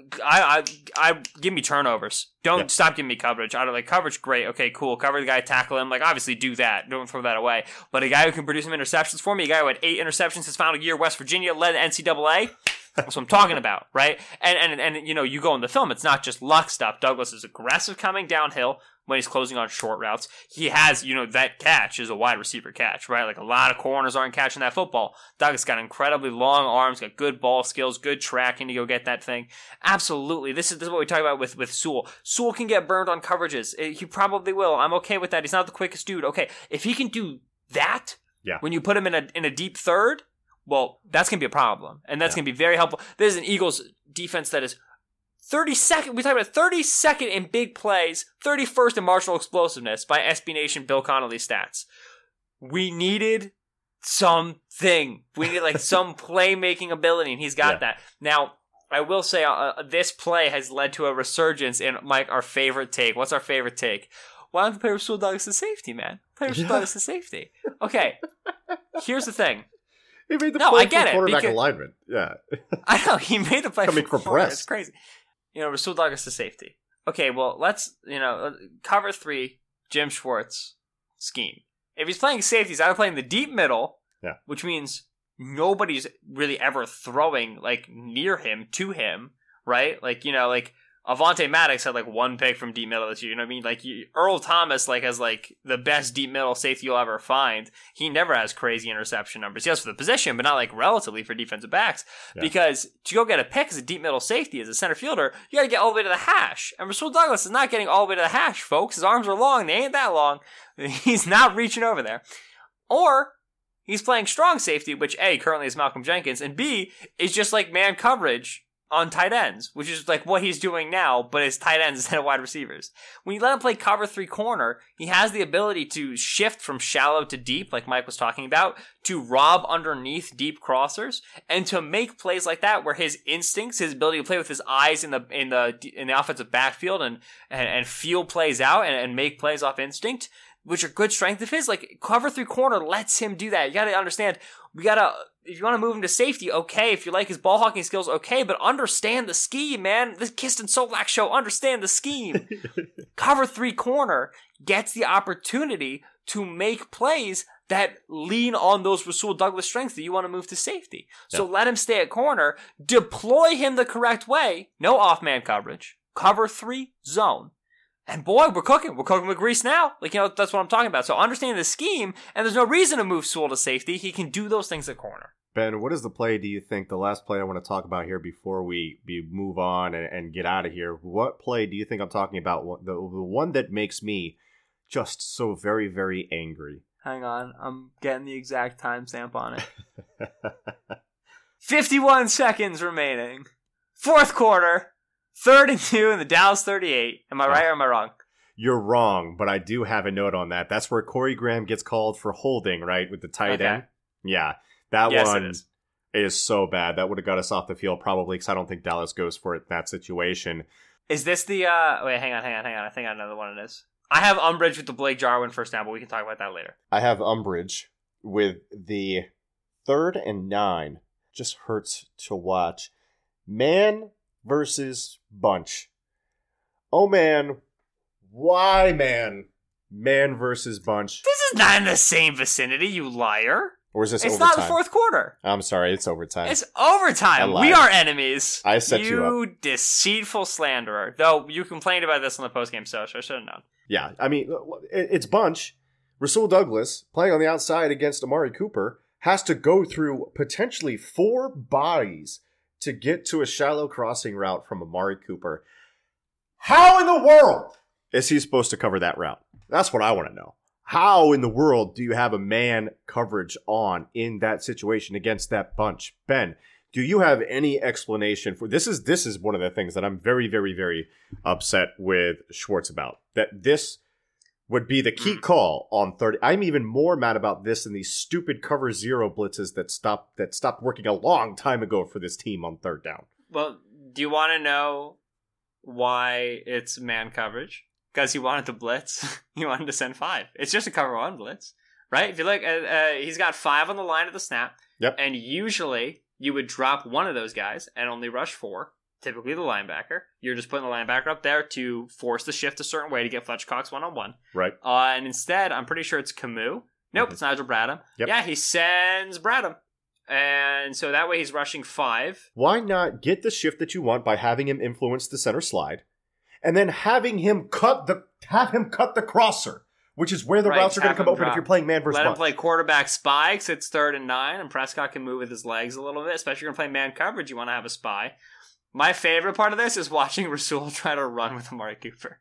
I, I, I give me turnovers. Don't yeah. stop giving me coverage. I don't like coverage. Great. Okay, cool. Cover the guy, tackle him. Like, obviously do that. Don't throw that away. But a guy who can produce some interceptions for me, a guy who had eight interceptions his final year, West Virginia, led the N C double A. That's what I'm talking about, right? And, and, and, you know, you go in the film, it's not just luck stuff. Douglas is aggressive coming downhill when he's closing on short routes. He has, you know, that catch is a wide receiver catch, right? Like, a lot of corners aren't catching that football. Douglas got incredibly long arms, got good ball skills, good tracking to go get that thing. Absolutely. This is, this is what we talk about with, with Sewell. Sewell can get burned on coverages. He probably will. I'm okay with that. He's not the quickest dude. Okay. If he can do that, yeah. when you put him in a, in a deep third, well, that's going to be a problem. And that's yeah. going to be very helpful. This is an Eagles defense that is thirty-second. We talk about thirty-second in big plays, thirty-first in marginal explosiveness by S B Nation Bill Connolly stats. We needed something. We needed like some playmaking ability, and he's got yeah. that. Now, I will say uh, this play has led to a resurgence in, Mike, our favorite take. What's our favorite take? Why don't you play Rasul Douglas as safety, man? Play Rasul yeah. Douglas as safety. Okay, here's the thing. He made the no, play I get for quarterback because, alignment. Yeah. I know. He made the play Coming for for press. It's crazy. You know, Rasul Douglas to safety. Okay, well, let's, you know, cover three, Jim Schwartz scheme. If he's playing safeties, I'm playing the deep middle, yeah. which means nobody's really ever throwing, like, near him, to him, right? Like, you know, like, Avonte Maddox had like one pick from deep middle this year. You know what I mean? Like you, Earl Thomas, like has like the best deep middle safety you'll ever find. He never has crazy interception numbers. He has for the position, but not like relatively for defensive backs. Yeah. Because to go get a pick as a deep middle safety, as a center fielder, you got to get all the way to the hash. And Rasul Douglas is not getting all the way to the hash, folks. His arms are long. They ain't that long. He's not reaching over there. Or he's playing strong safety, which A, currently is Malcolm Jenkins, and B, is just like man coverage on tight ends, which is like what he's doing now, but it's tight ends instead of wide receivers. When you let him play cover three corner, he has the ability to shift from shallow to deep, like Mike was talking about, to rob underneath deep crossers, and to make plays like that where his instincts, his ability to play with his eyes in the in the in the offensive backfield and and, and feel plays out and, and make plays off instinct, which are good strength of his. Like cover three corner lets him do that. You got to understand, we got to if you want to move him to safety, okay. If you like his ball hawking skills, okay. But understand the scheme, man. This Kiston Solak show, understand the scheme. Cover three corner gets the opportunity to make plays that lean on those Rasul Douglas strengths that you want to move to safety. So yeah. let him stay at corner, deploy him the correct way, no off-man coverage, cover three, zone. And boy, we're cooking. We're cooking with grease now. Like, you know, that's what I'm talking about. So understanding the scheme, and there's no reason to move Sewell to safety. He can do those things at corner. Ben, what is the play do you think, the last play I want to talk about here before we, we move on and, and get out of here, what play do you think I'm talking about? The, the one that makes me just so very, very angry. Hang on. I'm getting the exact timestamp on it. fifty-one seconds remaining. Fourth quarter. Third and two in the Dallas thirty-eight. Am I right or am I wrong? You're wrong, but I do have a note on that. That's where Corey Graham gets called for holding, right, with the tight okay. end. Yeah, that yes, one it is. is so bad. That would have got us off the field probably because I don't think Dallas goes for it in that situation. Is this the... uh Wait, hang on, hang on, hang on. I think I know the one it is. I have Umbridge with the Blake Jarwin first down, but we can talk about that later. I have Umbridge with the third and nine. Just hurts to watch. Man versus bunch. Oh, man. Why, man? Man versus bunch. This is not in the same vicinity, you liar. Or is this it's overtime? It's not the fourth quarter. I'm sorry, it's overtime. It's overtime. We are enemies. I set you, you up. You deceitful slanderer. Though you complained about this on the postgame show, so I should have known. Yeah, I mean, it's bunch. Rasul Douglas, playing on the outside against Amari Cooper, has to go through potentially four bodies to get to a shallow crossing route from Amari Cooper. How in the world is he supposed to cover that route? That's what I want to know. How in the world do you have a man coverage on in that situation against that bunch? Ben, do you have any explanation for this? Is this is one of the things that I'm very, very, very upset with Schwartz about. That this would be the key call on third. I'm even more mad about this than these stupid cover zero blitzes that stopped that stopped working a long time ago for this team on third down. Well, do you want to know why it's man coverage? Because he wanted to blitz. He wanted to send five. It's just a cover one blitz, right? If you look, uh, uh, he's got five on the line at the snap. Yep. And usually you would drop one of those guys and only rush four, typically the linebacker. You're just putting the linebacker up there to force the shift a certain way to get Fletcher Cox one-on-one. Right. Uh, and instead, I'm pretty sure it's Camus. Nope, mm-hmm. It's Nigel Bradham. Yep. Yeah, he sends Bradham. And so that way he's rushing five. Why not get the shift that you want by having him influence the center slide? And then having him cut the have him cut the crosser, which is where the right, routes are going to come open drop. if you're playing man versus Let bunch. him play quarterback spikes. It's third and nine, and Prescott can move with his legs a little bit. Especially if you're going to play man coverage, you want to have a spy. My favorite part of this is watching Rasul try to run with Amari Cooper.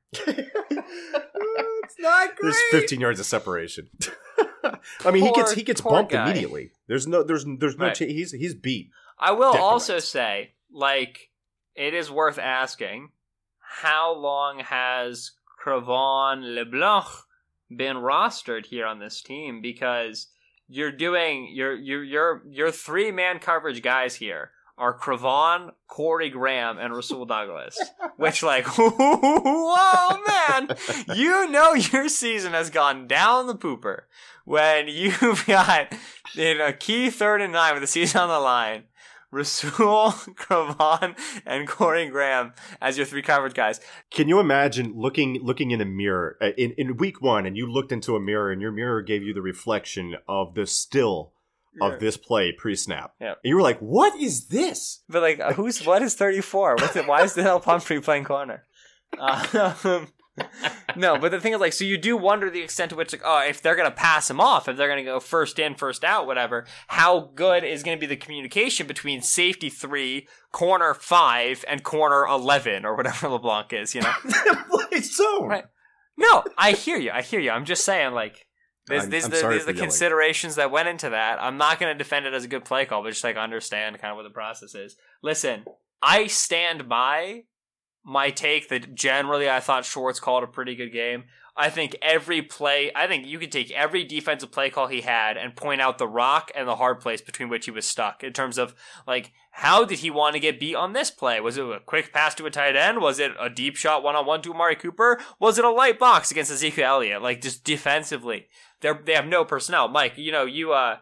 It's not great. There's fifteen yards of separation. I mean, poor, he gets he gets bumped guy. immediately. There's no there's there's no right. ch- he's he's beat. I will Definitely. also say, like, it is worth asking, how long has Cre'Von LeBlanc been rostered here on this team? Because you're doing your your your your three man coverage guys here are Cre'Von, Corey Graham, and Rasul Douglas. Which, like, whoa, man, you know your season has gone down the pooper when you've got in a key third and nine with the season on the line, Rasul, Cre'Von, and Corey Graham as your three coverage guys. Can you imagine looking looking in a mirror uh, in in week one, and you looked into a mirror, and your mirror gave you the reflection of the still of this play pre-snap. Yeah. And you were like, what is this? But, like, who's what is thirty-four? What's it? Why is Daniel Pumphrey playing corner? Um, no, but the thing is, like, so you do wonder the extent to which, like, oh, if they're going to pass him off, if they're going to go first in, first out, whatever, how good is going to be the communication between safety three, corner five, and corner eleven, or whatever LeBlanc is, you know? It's so. Right. No, I hear you. I hear you. I'm just saying, like, There's, I'm, there's I'm the, sorry there's for the yelling. considerations that went into that. I'm not going to defend it as a good play call, but just like understand kind of what the process is. Listen, I stand by my take that generally I thought Schwartz called a pretty good game. I think every play, I think you could take every defensive play call he had and point out the rock and the hard place between which he was stuck in terms of, like, how did he want to get beat on this play? Was it a quick pass to a tight end? Was it a deep shot one-on-one to Amari Cooper? Was it a light box against Ezekiel Elliott? Like, just defensively. They they have no personnel. Mike, you know, you uh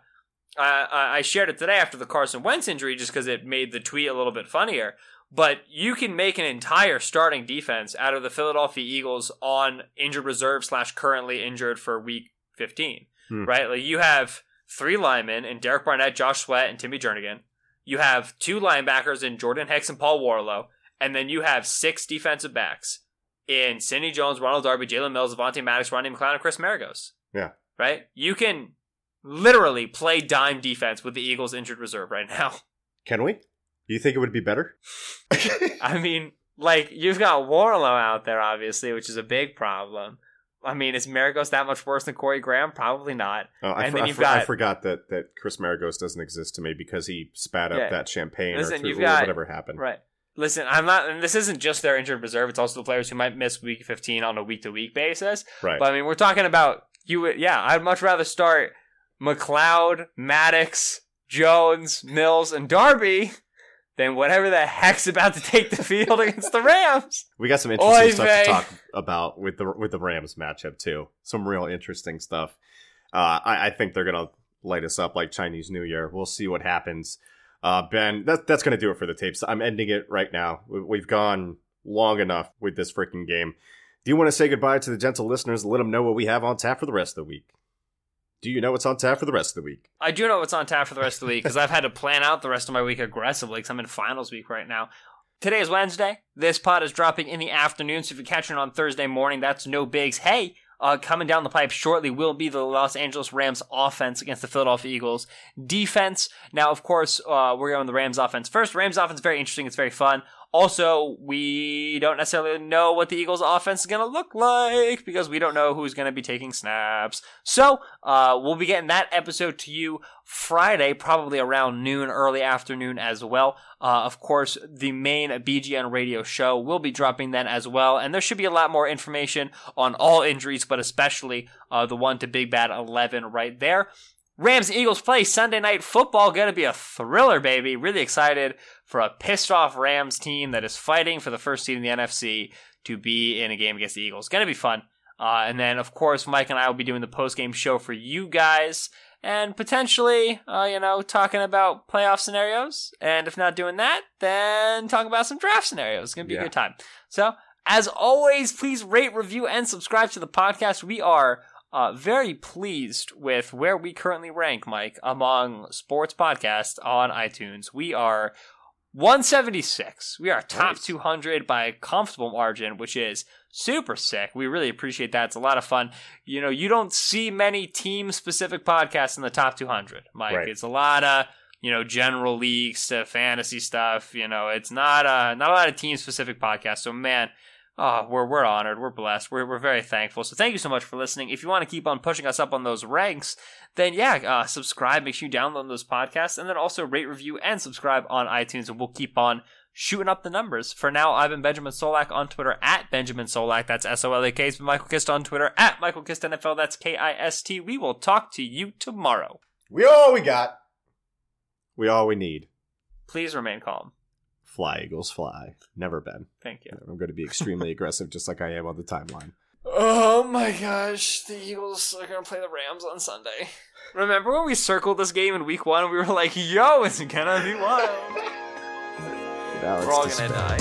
I, I shared it today after the Carson Wentz injury just because it made the tweet a little bit funnier. But you can make an entire starting defense out of the Philadelphia Eagles on injured reserve slash currently injured for week fifteen, hmm. right? Like you have three linemen in Derek Barnett, Josh Sweat, and Timmy Jernigan. You have two linebackers in Jordan Hicks and Paul Warlow. And then you have six defensive backs in Sidney Jones, Ronald Darby, Jalen Mills, Avonte Maddox, Ronnie McLeod, and Chris Maragos. Yeah. Right? You can literally play dime defense with the Eagles injured reserve right now. Can we? Do you think it would be better? I mean, like, you've got Warlow out there, obviously, which is a big problem. I mean, is Maragos that much worse than Corey Graham? Probably not. Oh, I, and for, then I, you've for, got, I forgot that, that Chris Maragos doesn't exist to me because he spat up yeah. that champagne Listen, or, threw, you've or got, whatever happened. Right. Listen, I'm not, and this isn't just their injured reserve. It's also the players who might miss week fifteen on a week to week basis. Right. But I mean, we're talking about you. Yeah, I'd much rather start McLeod, Maddox, Jones, Mills, and Darby than whatever the heck's about to take the field against the Rams. We got some interesting Oy stuff vey. to talk about with the with the Rams matchup too. Some real interesting stuff. Uh, I, I think they're gonna light us up like Chinese New Year. We'll see what happens. Uh, Ben, that, that's going to do it for the tapes. I'm ending it right now. We, we've gone long enough with this freaking game. Do you want to say goodbye to the gentle listeners and let them know what we have on tap for the rest of the week? Do you know what's on tap for the rest of the week? I do know what's on tap for the rest of the week because I've had to plan out the rest of my week aggressively because I'm in finals week right now. Today is Wednesday. This pod is dropping in the afternoon, so if you're catching it on Thursday morning, that's no bigs. Hey, Uh, coming down the pipe shortly will be the Los Angeles Rams offense against the Philadelphia Eagles defense. Now, of course, uh, we're going the Rams offense first. Rams offense is very interesting. It's very fun. Also, we don't necessarily know what the Eagles offense is going to look like because we don't know who's going to be taking snaps. So, uh, we'll be getting that episode to you Friday, probably around noon, early afternoon as well. Uh, of course, the main B G N radio show will be dropping then as well, and there should be a lot more information on all injuries, but especially uh, the one to Big Bad eleven right there. Rams-Eagles play Sunday Night Football. Going to be a thriller, baby. Really excited for a pissed-off Rams team that is fighting for the first seed in the N F C to be in a game against the Eagles. Going to be fun. Uh, and then, of course, Mike and I will be doing the post-game show for you guys and potentially, uh, you know, talking about playoff scenarios. And if not doing that, then talking about some draft scenarios. It's going to be yeah. a good time. So, as always, please rate, review, and subscribe to the podcast. We are Uh, very pleased with where we currently rank, Mike, among sports podcasts on iTunes. We are one seventy-six. We are top nice. two hundred by a comfortable margin, which is super sick. We really appreciate that. It's a lot of fun. You know, you don't see many team-specific podcasts in the top two hundred, Mike. Right. It's a lot of, you know, general leagues to fantasy stuff. You know, it's not, uh, not a lot of team-specific podcasts. So, man, Oh, we're we're honored. We're blessed. We're we're very thankful. So thank you so much for listening. If you want to keep on pushing us up on those ranks, then yeah, uh, subscribe. Make sure you download those podcasts, and then also rate, review, and subscribe on iTunes, and we'll keep on shooting up the numbers. For now, I've been Benjamin Solak on Twitter at Benjamin Solak. That's S O L A K. It's been Michael Kist on Twitter at Michael Kist N F L. That's K I S T. We will talk to you tomorrow. We all we got. We all we need. Please remain calm. Fly, Eagles, fly. Never been. Thank you. I'm going to be extremely aggressive, just like I am on the timeline. Oh my gosh, the Eagles are going to play the Rams on Sunday. Remember when we circled this game in week one and we were like, yo, it's going to be wild. We're all going to die.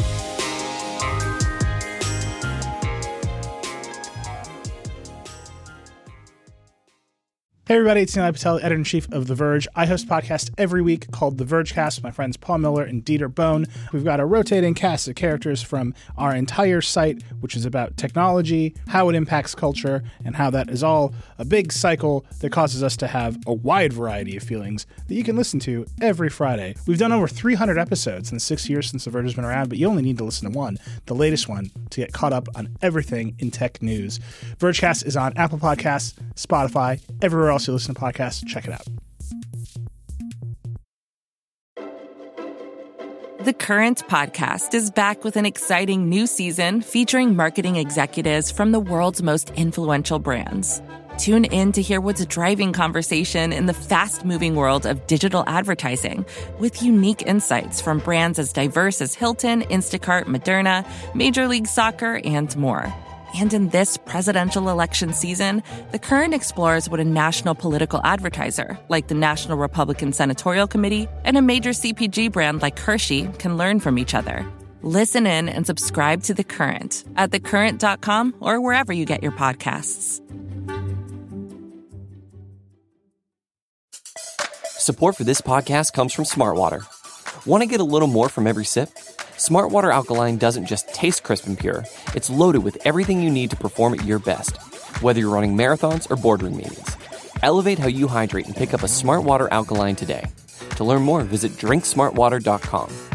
Hey everybody, it's Nilay Patel, editor-in-chief of The Verge. I host a podcast every week called The Vergecast with my friends Paul Miller and Dieter Bohn. We've got a rotating cast of characters from our entire site, which is about technology, how it impacts culture, and how that is all a big cycle that causes us to have a wide variety of feelings that you can listen to every Friday. We've done over three hundred episodes in the six years since The Verge has been around, but you only need to listen to one, the latest one, to get caught up on everything in tech news. Vergecast is on Apple Podcasts, Spotify, everywhere else you listen to podcasts. Check it out. The Current podcast is back with an exciting new season featuring marketing executives from the world's most influential brands. Tune in to hear what's driving conversation in the fast-moving world of digital advertising with unique insights from brands as diverse as Hilton, Instacart, Moderna, Major League Soccer, and more. And in this presidential election season, The Current explores what a national political advertiser, like the National Republican Senatorial Committee, and a major C P G brand like Hershey can learn from each other. Listen in and subscribe to The Current at the current dot com or wherever you get your podcasts. Support for this podcast comes from Smartwater. Want to get a little more from every sip? Smartwater Alkaline doesn't just taste crisp and pure. It's loaded with everything you need to perform at your best, whether you're running marathons or boardroom meetings. Elevate how you hydrate and pick up a Smartwater Alkaline today. To learn more, visit drink smart water dot com.